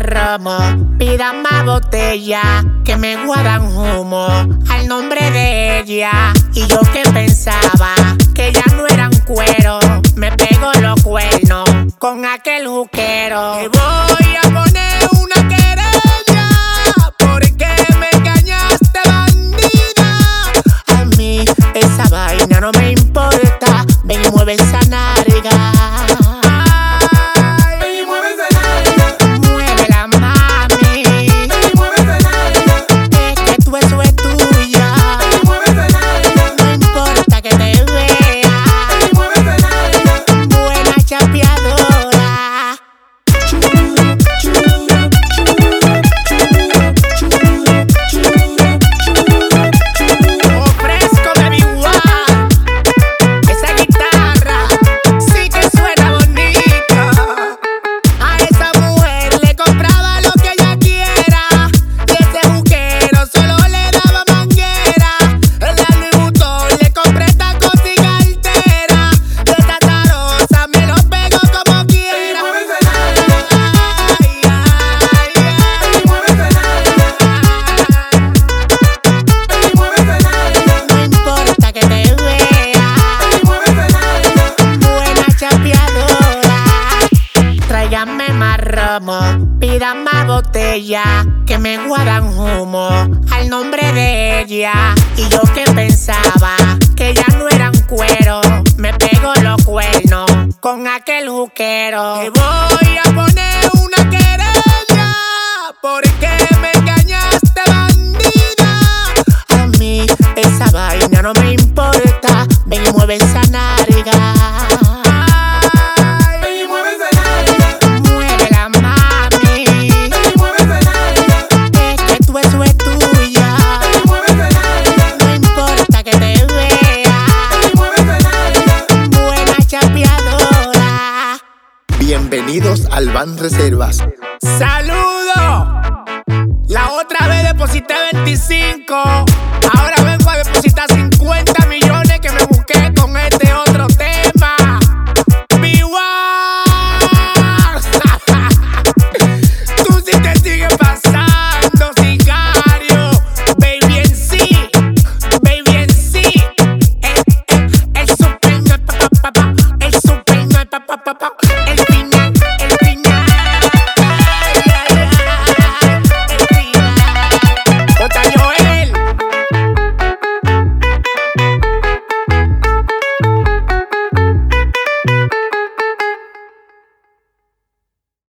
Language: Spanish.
romo, pidan más botella, que me guardan humo al nombre de ella. Y yo que pensaba que ya no eran cuero, me pego los cuernos con aquel juquero. Te voy a poner una querella porque me engañaste, bandida. A mí esa vaina no me importa, ven y mueve esa narga. Tráigame más romo, pidan más botella, que me guardan humo al nombre de ella. Y yo que pensaba que ya no eran cuero, me pego los cuernos con aquel juquero. Te voy a poner una querella porque me engañaste, bandida. A mí esa vaina no me importa, ven y mueve esa narga. Bienvenidos al Banreservas. ¡Saludo! La otra vez deposité 25.